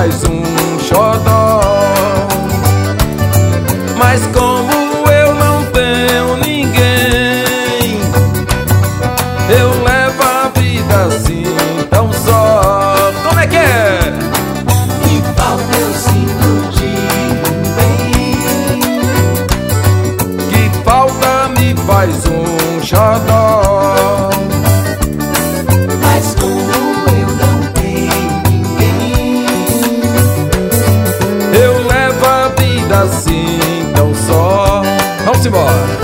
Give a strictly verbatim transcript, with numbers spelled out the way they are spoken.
faz um xodó. Mas como eu não tenho ninguém, eu levo a vida assim tão só. Como é que é? Que falta eu sinto de bem, Que falta me faz um xodó. mas como eu não tenho ninguém, Eu levo a vida assim tão só. Vamos embora.